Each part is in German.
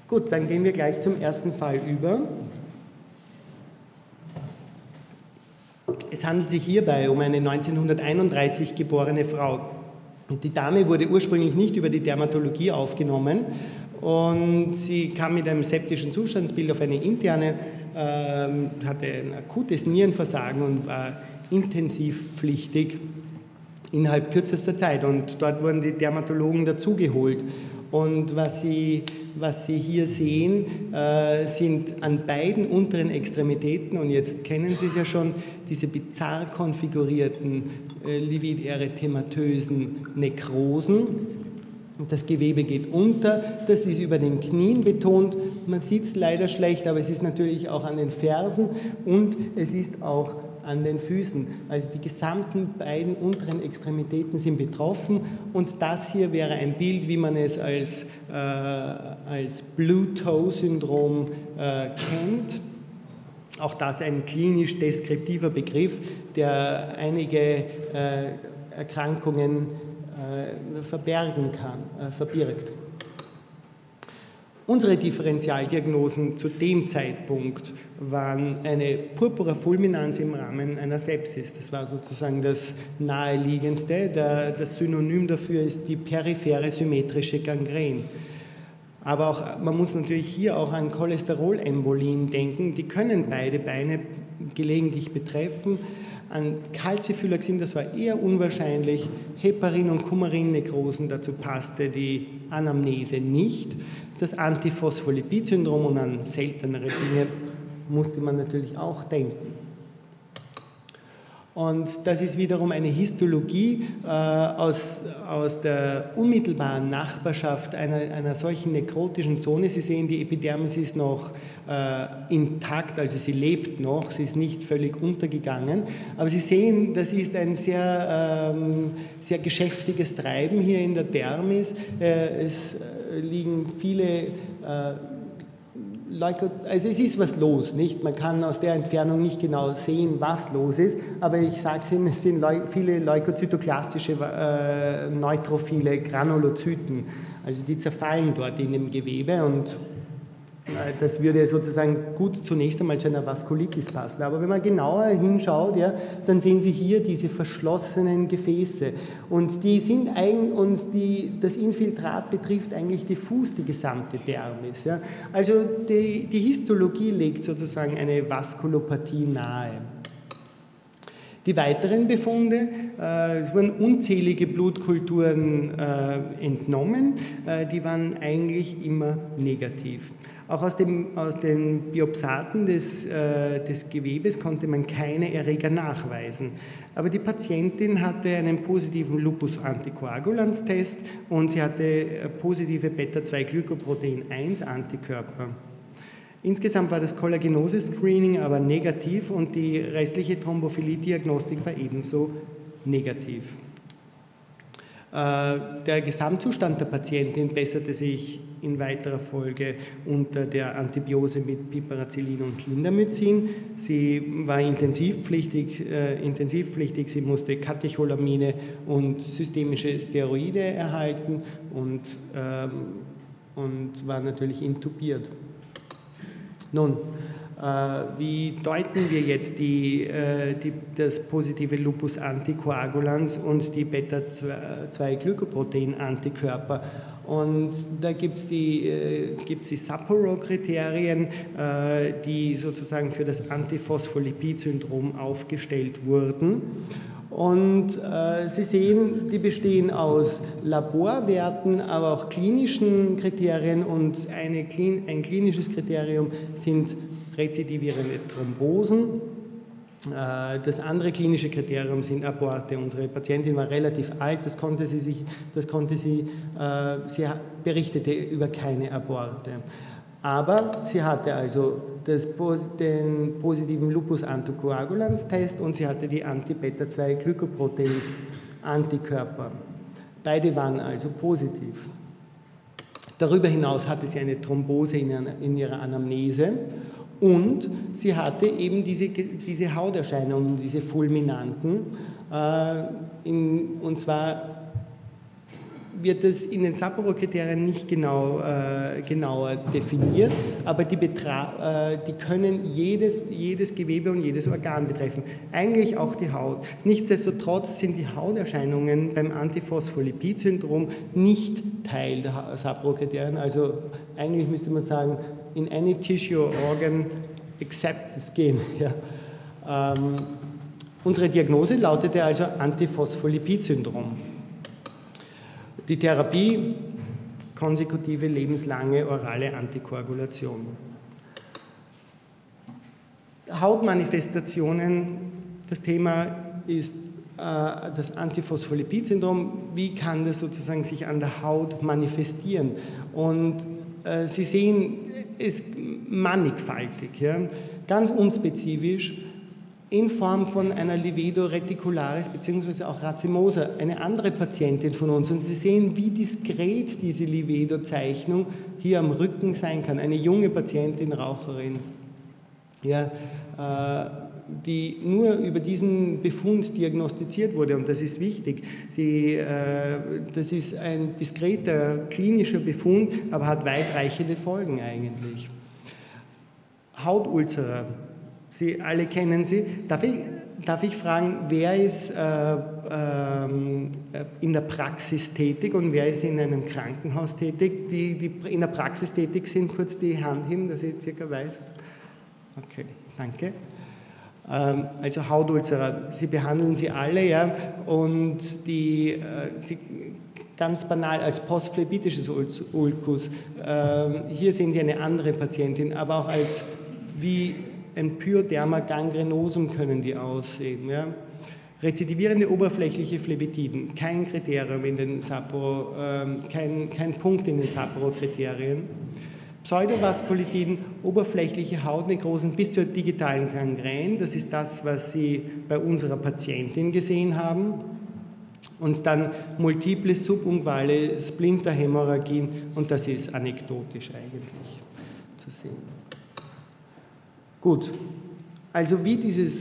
Gut, dann gehen wir gleich zum ersten Fall über. Es handelt sich hierbei um eine 1931 geborene Frau. Die Dame wurde ursprünglich nicht über die Dermatologie aufgenommen und sie kam mit einem septischen Zustandsbild auf eine interne, hatte ein akutes Nierenversagen und war intensivpflichtig innerhalb kürzester Zeit. Und dort wurden die Dermatologen dazugeholt. Und was Sie hier sehen, sind an beiden unteren Extremitäten, und jetzt kennen Sie es ja schon, diese bizarr konfigurierten livid-erythematösen Nekrosen. Das Gewebe geht unter, das ist über den Knien betont. Man sieht es leider schlecht, aber es ist natürlich auch an den Fersen und es ist auch an den Füßen. Also die gesamten beiden unteren Extremitäten sind betroffen und das hier wäre ein Bild, wie man es als Blue-Toe-Syndrom kennt. Auch das ein klinisch deskriptiver Begriff, der einige Erkrankungen verbirgt. Unsere Differentialdiagnosen zu dem Zeitpunkt waren eine Purpura fulminans im Rahmen einer Sepsis. Das war sozusagen das naheliegendste. Das Synonym dafür ist die periphere symmetrische Gangren. Aber auch, man muss natürlich hier auch an Cholesterolembolien denken. Die können beide Beine gelegentlich betreffen. An Calciphylaxin, das war eher unwahrscheinlich. Heparin- und Coumarin-Nekrosen, dazu passte die Anamnese nicht. Das Antiphospholipid-Syndrom und an seltenere Dinge musste man natürlich auch denken. Und das ist wiederum eine Histologie aus der unmittelbaren Nachbarschaft einer solchen nekrotischen Zone. Sie sehen, die Epidermis ist noch intakt, also sie lebt noch, sie ist nicht völlig untergegangen. Aber Sie sehen, das ist ein sehr geschäftiges Treiben hier in der Dermis. Es liegen viele also es ist was los, nicht? Man kann aus der Entfernung nicht genau sehen, was los ist, aber ich sage es Ihnen, es sind viele leukozytoklastische neutrophile Granulozyten, also die zerfallen dort in dem Gewebe und das würde sozusagen gut zunächst einmal zu einer Vaskulitis passen. Aber wenn man genauer hinschaut, ja, dann sehen Sie hier diese verschlossenen Gefäße. Und das Infiltrat betrifft eigentlich diffus die gesamte Dermis. Ja. Also die Histologie legt sozusagen eine Vaskulopathie nahe. Die weiteren Befunde, es wurden unzählige Blutkulturen entnommen, die waren eigentlich immer negativ. Auch aus den Biopsaten des Gewebes konnte man keine Erreger nachweisen. Aber die Patientin hatte einen positiven Lupus-Antikoagulans-Test und sie hatte positive Beta-2-Glykoprotein-1-Antikörper. Insgesamt war das Kollagenose-Screening aber negativ und die restliche Thrombophilie-Diagnostik war ebenso negativ. Der Gesamtzustand der Patientin besserte sich in weiterer Folge unter der Antibiose mit Piperacillin und Clindamycin. Sie war intensivpflichtig, sie musste Katecholamine und systemische Steroide erhalten und war natürlich intubiert. Nun, wie deuten wir jetzt das positive Lupus Antikoagulans und die Beta-2-Glykoprotein-Antikörper? Und da gibt es die Sapporo-Kriterien, die sozusagen für das Antiphospholipid-Syndrom aufgestellt wurden. Und Sie sehen, die bestehen aus Laborwerten, aber auch klinischen Kriterien und ein klinisches Kriterium sind rezidivierende Thrombosen. Das andere klinische Kriterium sind Aborte. Unsere Patientin war relativ alt, sie berichtete über keine Aborte. Aber sie hatte also den positiven Lupus-Antikoagulans-Test und sie hatte die Anti-Beta-2-Glykoprotein-Antikörper. Beide waren also positiv. Darüber hinaus hatte sie eine Thrombose in ihrer Anamnese und sie hatte eben diese Hauterscheinungen, diese fulminanten, und zwar wird es in den Sapporo-Kriterien nicht genauer definiert, aber die können jedes Gewebe und jedes Organ betreffen, eigentlich auch die Haut. Nichtsdestotrotz sind die Hauterscheinungen beim Antiphospholipid-Syndrom nicht Teil der Sapporo-Kriterien, also eigentlich müsste man sagen, in any tissue or organ except the skin. Ja. Unsere Diagnose lautete also Antiphospholipid-Syndrom. Die Therapie, konsekutive lebenslange orale Antikoagulation. Hautmanifestationen, das Thema ist das Antiphospholipid-Syndrom. Wie kann das sozusagen sich an der Haut manifestieren? Und Sie sehen, es ist mannigfaltig, ja, ganz unspezifisch, in Form von einer Livedo reticularis bzw. auch racemosa, eine andere Patientin von uns. Und Sie sehen, wie diskret diese Livedo-Zeichnung hier am Rücken sein kann. Eine junge Patientin, Raucherin, ja, die nur über diesen Befund diagnostiziert wurde. Und das ist wichtig. Das ist ein diskreter klinischer Befund, aber hat weitreichende Folgen eigentlich. Hautulcer. Sie alle kennen sie. Darf ich fragen, wer ist in der Praxis tätig und wer ist in einem Krankenhaus tätig? Die in der Praxis tätig sind, kurz die Hand heben, dass ich circa weiß. Okay, danke. Also Hautulcer, Sie behandeln sie alle, ja, und Sie ganz banal als postphlebitisches Ulcus. Hier sehen Sie eine andere Patientin, aber auch als wie ein Pyoderma gangrenosum können die aussehen. Ja. Rezidivierende oberflächliche Phlebitiden, kein Kriterium in den Sapporo, kein Punkt in den Sapporo-Kriterien. Pseudovaskulitiden, oberflächliche Hautnekrosen bis zur digitalen Gangrän, das ist das, was Sie bei unserer Patientin gesehen haben. Und dann multiple subunguale Splinterhämorrhagien, und das ist anekdotisch eigentlich zu sehen. Gut, also wie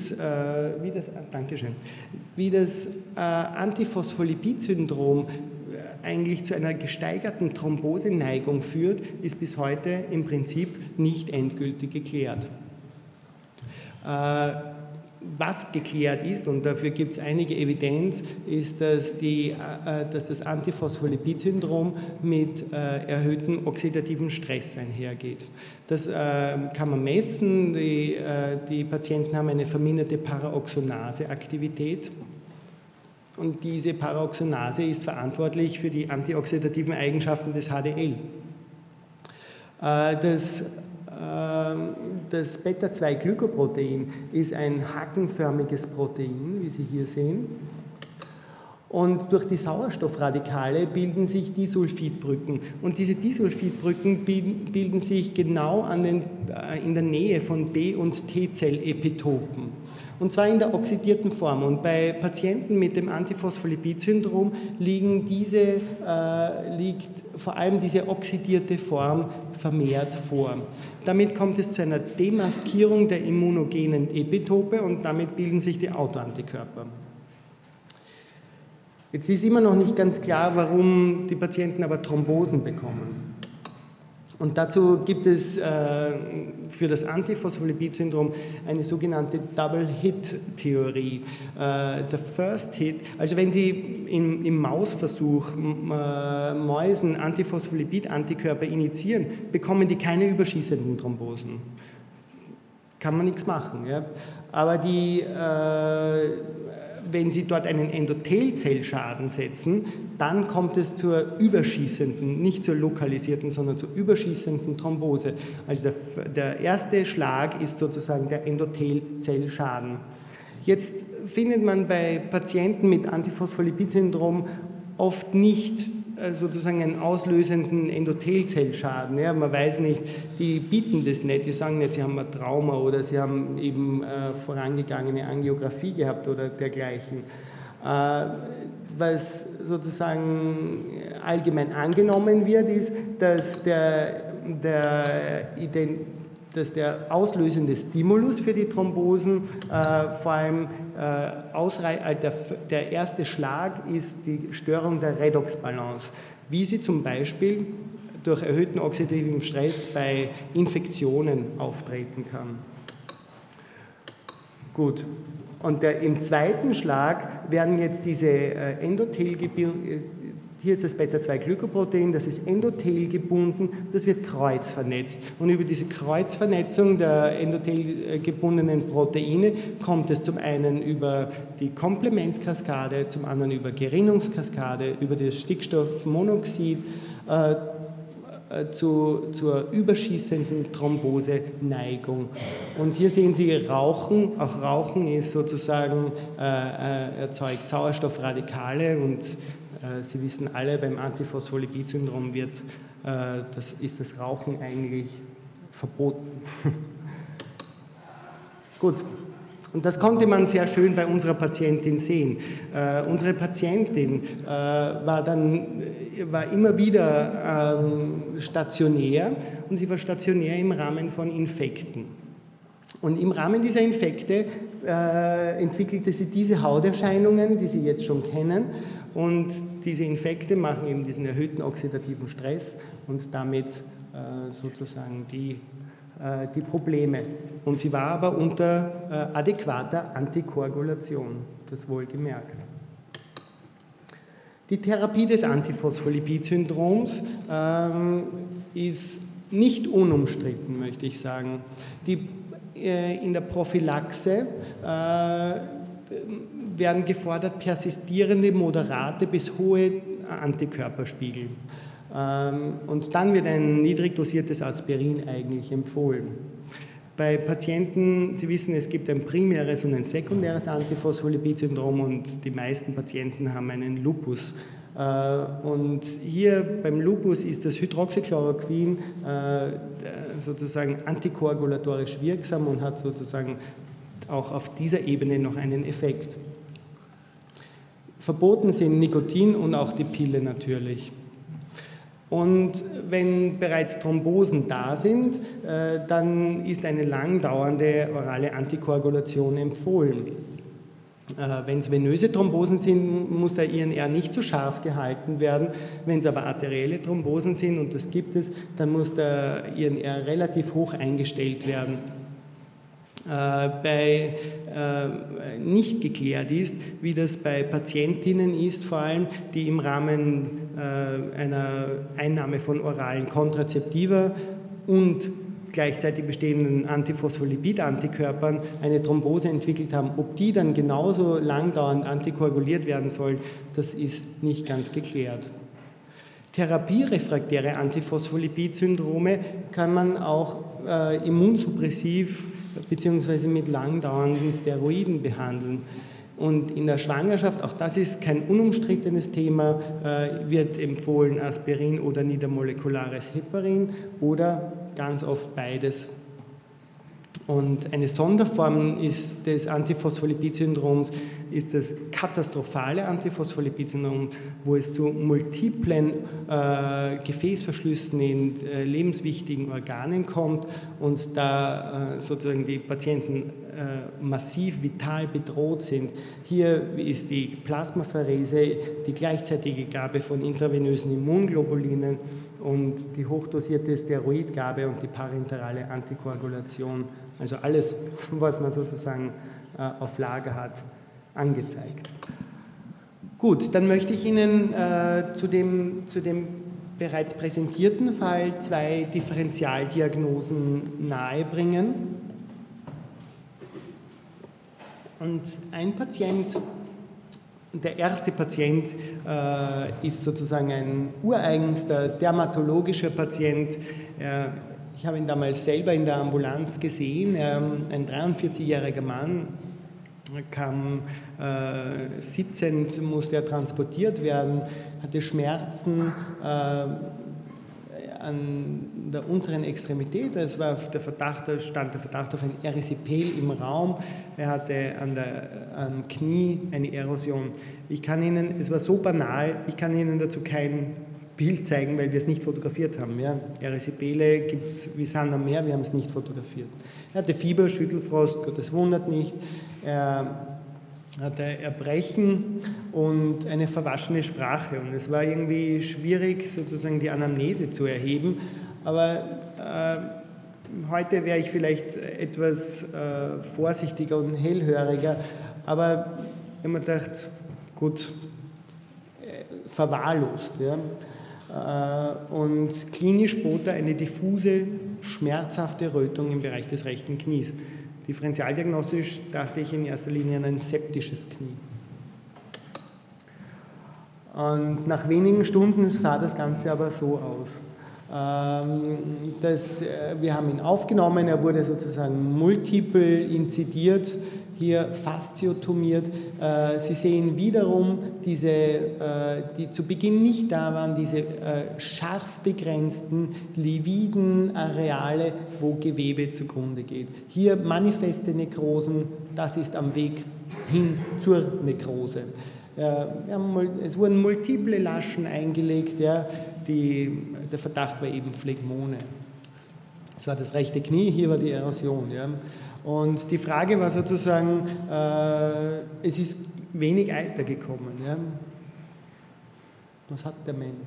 das Antiphospholipid-Syndrom eigentlich zu einer gesteigerten Thromboseneigung führt, ist bis heute im Prinzip nicht endgültig geklärt. Was geklärt ist, und dafür gibt es einige Evidenz, ist, dass das Antiphospholipid-Syndrom mit erhöhtem oxidativen Stress einhergeht. Das kann man messen. Die Patienten haben eine verminderte Paraoxonase-Aktivität. Und diese Paraoxonase ist verantwortlich für die antioxidativen Eigenschaften des HDL. Das Beta-2-Glykoprotein ist ein hackenförmiges Protein, wie Sie hier sehen. Und durch die Sauerstoffradikale bilden sich Disulfidbrücken. Und diese Disulfidbrücken bilden sich genau in der Nähe von B- und T-Zellepitopen. Und zwar in der oxidierten Form. Und bei Patienten mit dem Antiphospholipid-Syndrom liegt vor allem diese oxidierte Form vermehrt vor. Damit kommt es zu einer Demaskierung der immunogenen Epitope und damit bilden sich die Autoantikörper. Jetzt ist immer noch nicht ganz klar, warum die Patienten aber Thrombosen bekommen. Und dazu gibt es für das Antiphospholipid-Syndrom eine sogenannte Double-Hit-Theorie. Der First Hit, also wenn Sie im Mausversuch Mäusen Antiphospholipid-Antikörper injizieren, bekommen die keine überschießenden Thrombosen. Kann man nichts machen. Ja? Aber wenn Sie dort einen Endothelzellschaden setzen, dann kommt es zur überschießenden, nicht zur lokalisierten, sondern zur überschießenden Thrombose. Also der erste Schlag ist sozusagen der Endothelzellschaden. Jetzt findet man bei Patienten mit Antiphospholipid-Syndrom oft nicht sozusagen einen auslösenden Endothelzellschaden. Ja, man weiß nicht, die bieten das nicht, die sagen nicht, sie haben ein Trauma oder sie haben eben vorangegangene Angiografie gehabt oder dergleichen. Was sozusagen allgemein angenommen wird, ist, dass der auslösende Stimulus für die Thrombosen vor allem der erste Schlag ist die Störung der Redoxbalance, wie sie zum Beispiel durch erhöhten oxidativen Stress bei Infektionen auftreten kann. Gut, und im zweiten Schlag werden jetzt diese hier ist das Beta-2-Glykoprotein, das ist endothelgebunden, das wird kreuzvernetzt. Und über diese Kreuzvernetzung der endothelgebundenen Proteine kommt es zum einen über die Komplementkaskade, zum anderen über Gerinnungskaskade, über das Stickstoffmonoxid zur überschießenden Thromboseneigung. Und hier sehen Sie Rauchen. Auch Rauchen ist sozusagen, erzeugt Sauerstoffradikale und Sie wissen alle, beim Antiphospholipid-Syndrom ist das Rauchen eigentlich verboten. Gut, und das konnte man sehr schön bei unserer Patientin sehen. Unsere Patientin war immer wieder stationär und sie war stationär im Rahmen von Infekten. Und im Rahmen dieser Infekte entwickelte sie diese Hauterscheinungen, die Sie jetzt schon kennen. Und diese Infekte machen eben diesen erhöhten oxidativen Stress und damit sozusagen die Probleme. Und sie war aber unter adäquater Antikoagulation, das wohlgemerkt. Die Therapie des Antiphospholipid-Syndroms ist nicht unumstritten, möchte ich sagen. In der Prophylaxe werden gefordert persistierende, moderate bis hohe Antikörperspiegel. Und dann wird ein niedrig dosiertes Aspirin eigentlich empfohlen. Bei Patienten, Sie wissen, es gibt ein primäres und ein sekundäres Antiphospholipid-Syndrom und die meisten Patienten haben einen Lupus. Und hier beim Lupus ist das Hydroxychloroquin sozusagen antikoagulatorisch wirksam und hat sozusagen auch auf dieser Ebene noch einen Effekt. Verboten sind Nikotin und auch die Pille natürlich. Und wenn bereits Thrombosen da sind, dann ist eine lang dauernde orale Antikoagulation empfohlen. Wenn es venöse Thrombosen sind, muss der INR nicht so scharf gehalten werden. Wenn es aber arterielle Thrombosen sind, und das gibt es, dann muss der INR relativ hoch eingestellt werden. Nicht geklärt ist, wie das bei Patientinnen ist, vor allem die im Rahmen einer Einnahme von oralen Kontrazeptiva und gleichzeitig bestehenden Antiphospholipid-Antikörpern eine Thrombose entwickelt haben. Ob die dann genauso langdauernd antikoaguliert werden sollen, das ist nicht ganz geklärt. Therapierefraktäre Antiphospholipid-Syndrome kann man auch immunsuppressiv bzw. mit langdauernden Steroiden behandeln. Und in der Schwangerschaft, auch das ist kein unumstrittenes Thema, wird empfohlen Aspirin oder niedermolekulares Heparin oder ganz oft beides. Und eine Sonderform des Antiphospholipid-Syndroms ist das katastrophale Antiphospholipid-Syndrom, wo es zu multiplen Gefäßverschlüssen in lebenswichtigen Organen kommt und da sozusagen die Patienten massiv vital bedroht sind. Hier ist die Plasmapherese, die gleichzeitige Gabe von intravenösen Immunglobulinen und die hochdosierte Steroidgabe und die parenterale Antikoagulation, also alles, was man sozusagen auf Lager hat, angezeigt. Gut, dann möchte ich Ihnen zu dem bereits präsentierten Fall zwei Differentialdiagnosen nahebringen. Und ein Patient, der erste Patient ist sozusagen ein ureigenster dermatologischer Patient. Ich habe ihn damals selber in der Ambulanz gesehen, ein 43-jähriger Mann, kam sitzend, musste er transportiert werden, hatte Schmerzen an der unteren Extremität. Es war stand der Verdacht auf ein Erisipel im Raum. Er hatte am Knie eine Erosion. Es war so banal, ich kann Ihnen dazu kein Bild zeigen, weil wir es nicht fotografiert haben. Ja. Erisipele gibt es wie Sand am Meer, wir haben es nicht fotografiert. Er hatte Fieber, Schüttelfrost, Gott, das wundert nicht. Er hatte Erbrechen und eine verwaschene Sprache. Und es war irgendwie schwierig, sozusagen die Anamnese zu erheben. Aber heute wäre ich vielleicht etwas vorsichtiger und hellhöriger. Aber wenn man gedacht, gut, verwahrlost. Ja. Und klinisch bot er eine diffuse, schmerzhafte Rötung im Bereich des rechten Knies. Differentialdiagnostisch dachte ich in erster Linie an ein septisches Knie. Und nach wenigen Stunden sah das Ganze aber so aus. Wir haben ihn aufgenommen, er wurde sozusagen multiple inzidiert, hier fasziotomiert. Sie sehen wiederum die zu Beginn nicht da waren, diese scharf begrenzten, lividen Areale, wo Gewebe zugrunde geht. Hier manifeste Nekrosen, das ist am Weg hin zur Nekrose. Es wurden multiple Laschen eingelegt, ja, der Verdacht war eben Phlegmone. Das war das rechte Knie, hier war die Erosion. Ja. Und die Frage war sozusagen, es ist wenig Eiter gekommen. Ja. Was hat der Mensch?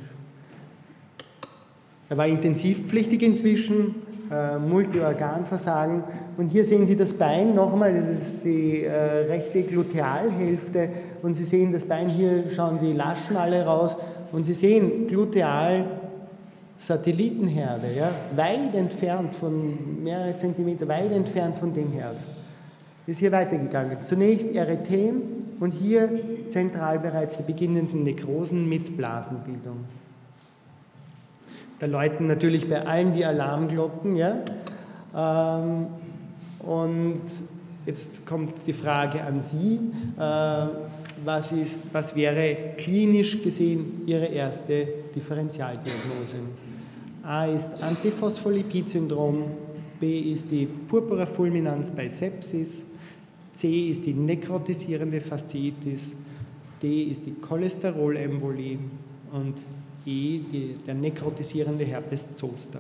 Er war intensivpflichtig inzwischen, Multiorganversagen. Und hier sehen Sie das Bein nochmal, das ist die rechte Glutealhälfte. Und Sie sehen das Bein, hier schauen die Laschen alle raus. Und Sie sehen Gluteal Satellitenherde, ja, weit entfernt von, mehrere Zentimeter weit entfernt von dem Herd. Ist hier weitergegangen. Zunächst Erythem und hier zentral bereits die beginnenden Nekrosen mit Blasenbildung. Da läuten natürlich bei allen die Alarmglocken. Ja. Und jetzt kommt die Frage an Sie. Was wäre klinisch gesehen Ihre erste Differentialdiagnose? A ist Antiphospholipid-Syndrom, B ist die Purpura fulminans bei Sepsis, C ist die nekrotisierende Fasziitis, D ist die Cholesterolembolie und E der nekrotisierende Herpes zoster.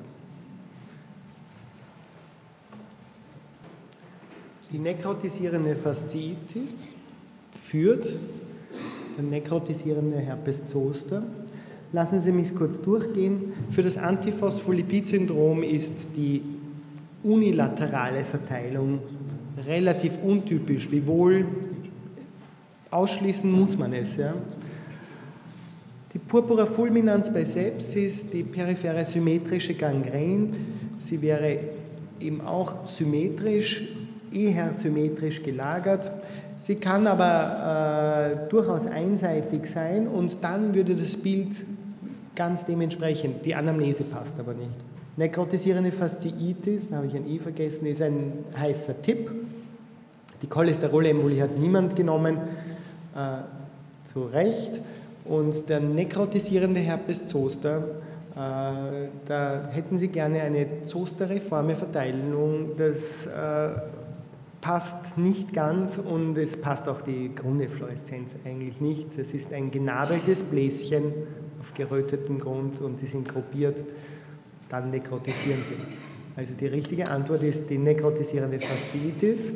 Die nekrotisierende Fasziitis führt der nekrotisierende Herpes zoster. Lassen Sie mich kurz durchgehen. Für das Antiphospholipid-Syndrom ist die unilaterale Verteilung relativ untypisch, wiewohl ausschließen muss man es. Ja. Die Purpura fulminans bei Sepsis, die periphere symmetrische Gangrän, sie wäre eben auch symmetrisch, eher symmetrisch gelagert. Sie kann aber durchaus einseitig sein und dann würde das Bild ganz dementsprechend, die Anamnese passt aber nicht. Nekrotisierende Fasziitis, da habe ich ein I vergessen, ist ein heißer Tipp. Die Cholesterolembolie hat niemand genommen, zu Recht. Und der nekrotisierende Herpes zoster, da hätten Sie gerne eine zosterreforme Verteilung, das passt nicht ganz und es passt auch die Grundeffloreszenz eigentlich nicht. Es ist ein genabeltes Bläschen auf gerötetem Grund und die sind gruppiert, dann nekrotisieren sie. Also die richtige Antwort ist die nekrotisierende Fasziitis.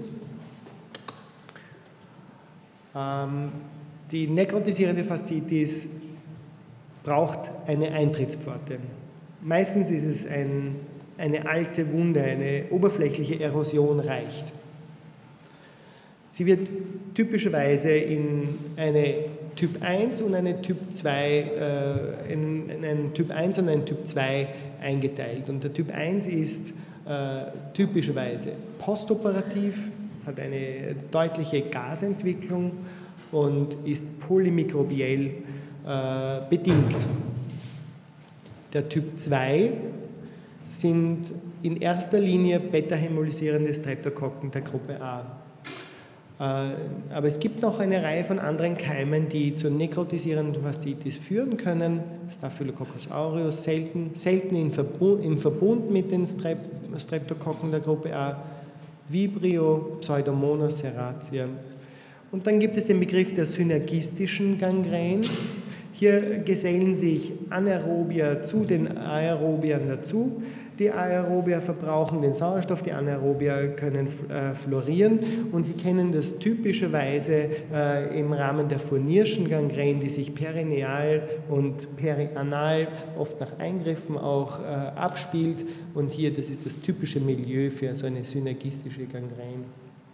Die nekrotisierende Fasziitis braucht eine Eintrittspforte. Meistens ist es eine alte Wunde, eine oberflächliche Erosion reicht. Sie wird typischerweise in eine Typ 1 und eine Typ 2, in einen Typ 1 und einen Typ 2 eingeteilt. Und der Typ 1 ist typischerweise postoperativ, hat eine deutliche Gasentwicklung und ist polymikrobiell bedingt. Der Typ 2 sind in erster Linie beta-hämolysierende Streptokokken der Gruppe A. Aber es gibt noch eine Reihe von anderen Keimen, die zur nekrotisierenden Fasziitis führen können. Staphylococcus aureus, selten im Verbund mit den Streptokokken der Gruppe A, Vibrio, Pseudomonas serratia. Und dann gibt es den Begriff der synergistischen Gangrän. Hier gesellen sich Anaerobier zu den Aerobiern dazu. Die Aerobier verbrauchen den Sauerstoff, die Anaerobier können florieren und Sie kennen das typischerweise im Rahmen der Fournierschen Gangrän, die sich perineal und perianal oft nach Eingriffen auch abspielt und hier, das ist das typische Milieu für so eine synergistische Gangrän.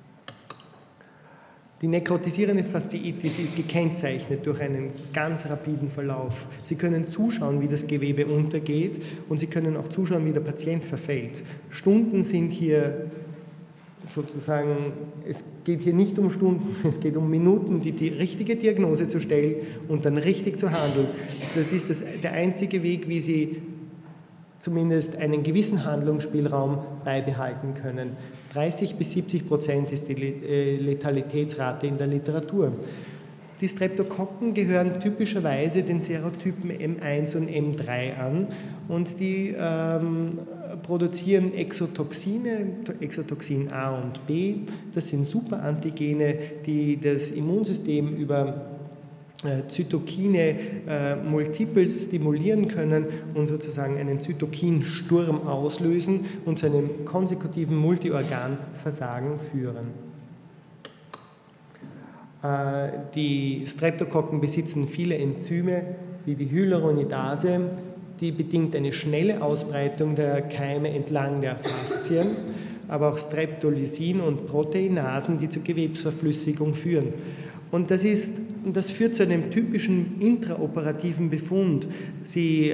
Die nekrotisierende Fasziitis ist gekennzeichnet durch einen ganz rapiden Verlauf. Sie können zuschauen, wie das Gewebe untergeht und Sie können auch zuschauen, wie der Patient verfällt. Stunden sind hier sozusagen, es geht hier nicht um Stunden, es geht um Minuten, die richtige Diagnose zu stellen und dann richtig zu handeln. Das ist der einzige Weg, wie Sie zumindest einen gewissen Handlungsspielraum beibehalten können. 30-70% ist die Letalitätsrate in der Literatur. Die Streptokokken gehören typischerweise den Serotypen M1 und M3 an und die produzieren Exotoxine, Exotoxin A und B. Das sind Superantigene, die das Immunsystem über Zytokine multiple stimulieren können und sozusagen einen Zytokinsturm auslösen und zu einem konsekutiven Multiorganversagen führen. Die Streptokokken besitzen viele Enzyme wie die Hyaluronidase, die bedingt eine schnelle Ausbreitung der Keime entlang der Faszien, aber auch Streptolysin und Proteinasen, die zur Gewebsverflüssigung führen. Und das führt zu einem typischen intraoperativen Befund. Sie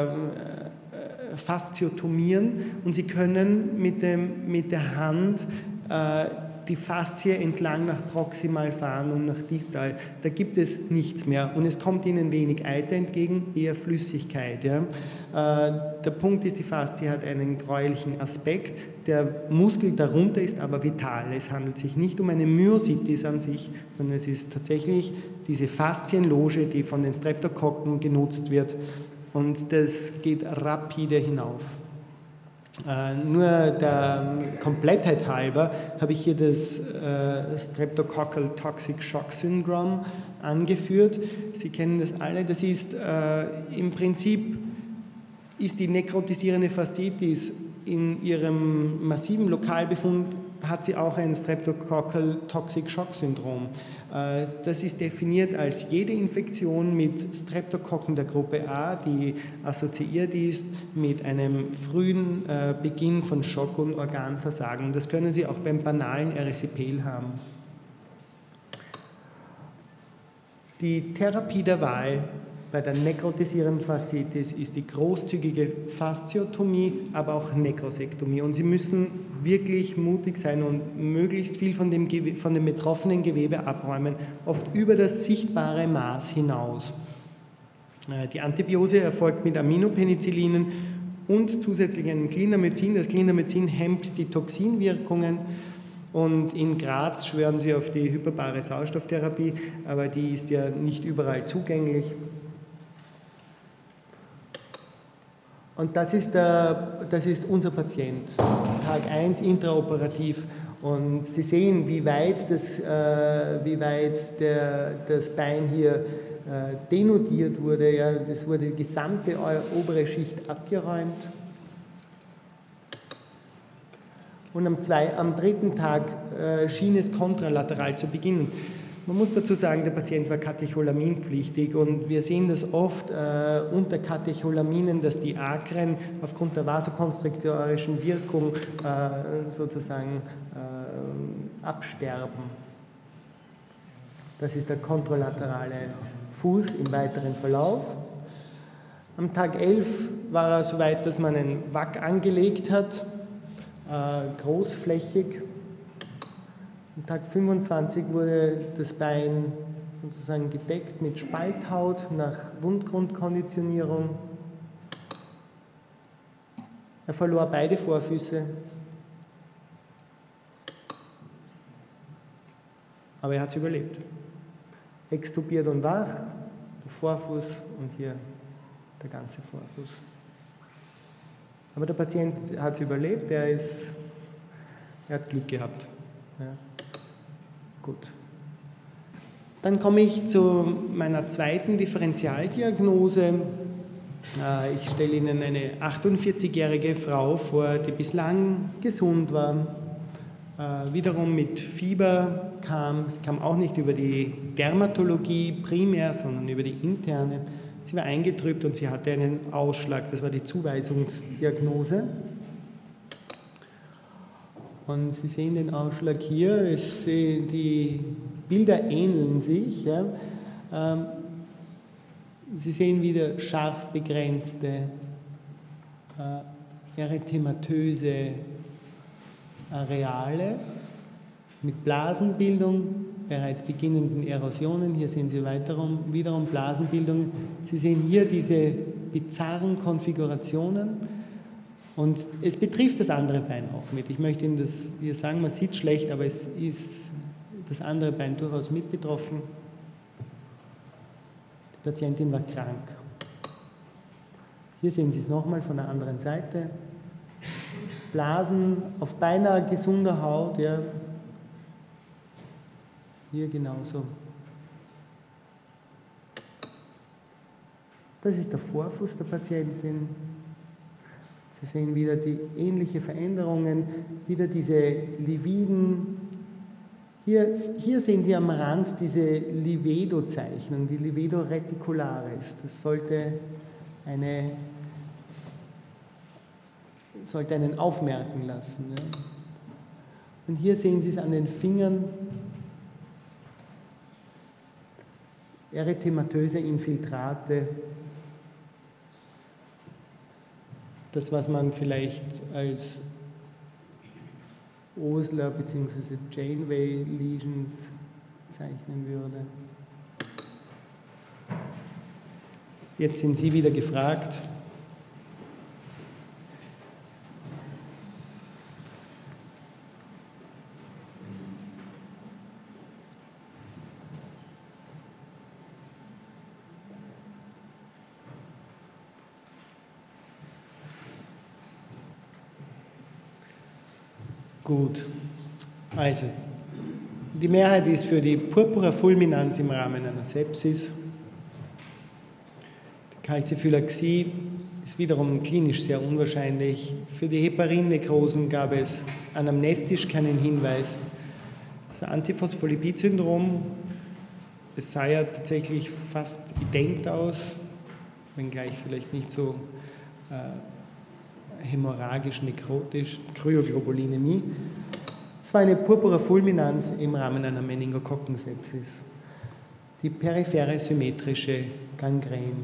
fasziotomieren und Sie können mit der Hand die Faszie entlang nach proximal fahren und nach distal. Da gibt es nichts mehr und es kommt Ihnen wenig Eiter entgegen, eher Flüssigkeit. Ja. Der Punkt ist, die Faszie hat einen gräulichen Aspekt. Der Muskel darunter ist aber vital. Es handelt sich nicht um eine Myositis an sich, sondern es ist tatsächlich diese Faszienloge, die von den Streptokokken genutzt wird und das geht rapide hinauf. Nur der Komplettheit halber habe ich hier das Streptococcal Toxic Shock Syndrome angeführt. Sie kennen das alle. Das ist im Prinzip die nekrotisierende Fasziitis in ihrem massiven Lokalbefund hat sie auch ein Streptococcal Toxic Shock Syndrom. Das ist definiert als jede Infektion mit Streptokokken der Gruppe A, die assoziiert ist mit einem frühen Beginn von Schock- und Organversagen. Das können Sie auch beim banalen Erisipel haben. Die Therapie der Wahl bei der nekrotisierenden Fasziitis ist die großzügige Fasziotomie, aber auch Nekrosektomie. Und Sie müssen wirklich mutig sein und möglichst viel von dem betroffenen Gewebe abräumen, oft über das sichtbare Maß hinaus. Die Antibiose erfolgt mit Aminopenicillinen und zusätzlich einem Clindamycin. Das Clindamycin hemmt die Toxinwirkungen. Und in Graz schwören sie auf die hyperbare Sauerstofftherapie, aber die ist ja nicht überall zugänglich. Und das ist unser Patient, Tag 1 intraoperativ. Und Sie sehen, wie weit das Bein hier denudiert wurde. Ja, das wurde die gesamte obere Schicht abgeräumt. Und am dritten Tag schien es kontralateral zu beginnen. Man muss dazu sagen, der Patient war katecholaminpflichtig und wir sehen das oft unter Katecholaminen, dass die Akren aufgrund der vasokonstriktorischen Wirkung sozusagen absterben. Das ist der kontralaterale Fuß im weiteren Verlauf. Am Tag 11 war er soweit, dass man einen Wack angelegt hat, großflächig. Am Tag 25 wurde das Bein sozusagen gedeckt mit Spalthaut nach Wundgrundkonditionierung. Er verlor beide Vorfüße, aber er hat es überlebt. Extubiert und wach, der Vorfuß und hier der ganze Vorfuß. Aber der Patient hat es überlebt, er hat Glück gehabt. Ja. Gut. Dann komme ich zu meiner zweiten Differentialdiagnose. Ich stelle Ihnen eine 48-jährige Frau vor, die bislang gesund war, wiederum mit Fieber kam. Sie kam auch nicht über die Dermatologie primär, sondern über die interne. Sie war eingetrübt und sie hatte einen Ausschlag, das war die Zuweisungsdiagnose. Und Sie sehen den Ausschlag hier, die Bilder ähneln sich. Ja. Sie sehen wieder scharf begrenzte, erythematöse Areale mit Blasenbildung, bereits beginnenden Erosionen. Hier sehen Sie wiederum Blasenbildung. Sie sehen hier diese bizarren Konfigurationen und es betrifft das andere Bein auch mit. Ich möchte Ihnen das hier sagen, man sieht schlecht, aber es ist das andere Bein durchaus mit betroffen. Die Patientin war krank. Hier sehen Sie es nochmal von der anderen Seite. Blasen auf beinahe gesunder Haut, ja. Hier genauso. Das ist der Vorfuß der Patientin. Sie sehen wieder die ähnliche Veränderungen, wieder diese lividen. Hier sehen Sie am Rand diese Livedo-Zeichnung, die Livedo reticularis. Das sollte einen aufmerken lassen. Ja. Und hier sehen Sie es an den Fingern. Erythematöse Infiltrate. Das, was man vielleicht als Osler bzw. Janeway Lesions zeichnen würde. Jetzt sind Sie wieder gefragt. Gut, also die Mehrheit ist für die Purpura fulminans im Rahmen einer Sepsis. Die Calciphylaxie ist wiederum klinisch sehr unwahrscheinlich. Für die Heparin-Nekrosen gab es anamnestisch keinen Hinweis. Das Antiphospholipid-Syndrom, es sah ja tatsächlich fast ident aus, wenngleich vielleicht nicht so hämorrhagisch, nekrotisch, Kryoglobulinämie. Es war eine Purpura fulminans im Rahmen einer Meningokokkensepsis. Die periphere symmetrische Gangrän.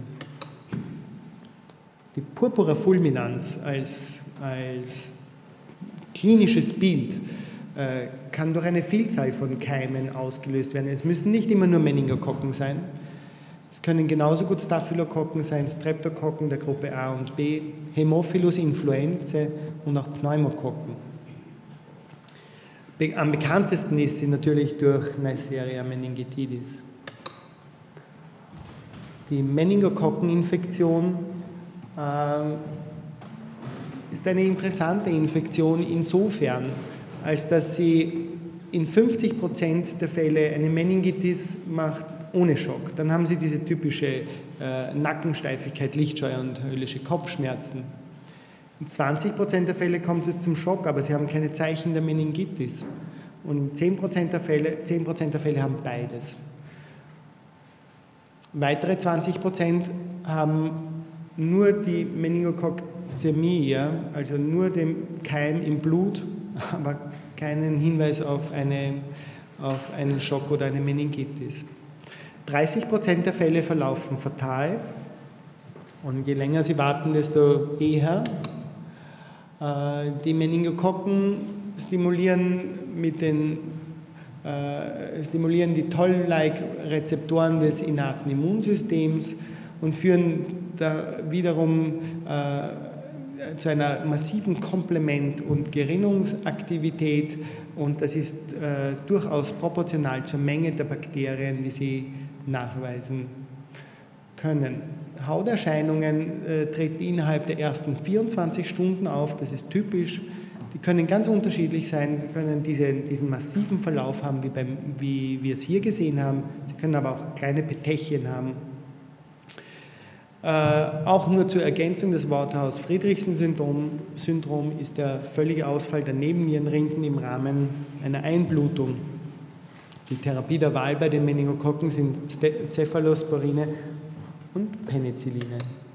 Die Purpura fulminans als klinisches Bild kann durch eine Vielzahl von Keimen ausgelöst werden. Es müssen nicht immer nur Meningokokken sein. Es können genauso gut Staphylokokken sein, Streptokokken der Gruppe A und B, Haemophilus influenzae und auch Pneumokokken. Am bekanntesten ist sie natürlich durch Neisseria meningitidis. Die Meningokokkeninfektion ist eine interessante Infektion insofern, als dass sie in 50% der Fälle eine Meningitis macht ohne Schock. Dann haben Sie diese typische Nackensteifigkeit, Lichtscheu und höllische Kopfschmerzen. In 20% der Fälle kommt es zum Schock, aber Sie haben keine Zeichen der Meningitis. Und in 10% der Fälle haben beides. Weitere 20% haben nur die Meningokokkämie, ja, also nur den Keim im Blut, aber keinen Hinweis auf einen Schock oder eine Meningitis. 30% der Fälle verlaufen fatal und je länger Sie warten, desto eher. Die Meningokokken stimulieren die Toll-like-Rezeptoren des innaten Immunsystems und führen da wiederum zu einer massiven Komplement- und Gerinnungsaktivität und das ist durchaus proportional zur Menge der Bakterien, die sie nachweisen können. Hauterscheinungen treten innerhalb der ersten 24 Stunden auf, das ist typisch. Die können ganz unterschiedlich sein, sie können diesen massiven Verlauf haben, wie wir es hier gesehen haben. Sie können aber auch kleine Petechien haben. Auch nur zur Ergänzung, das Waterhouse-Friderichsen-Syndrom ist der völlige Ausfall der Nebennierenrinken im Rahmen einer Einblutung. Die Therapie der Wahl bei den Meningokokken sind Cephalosporine und Penicilline.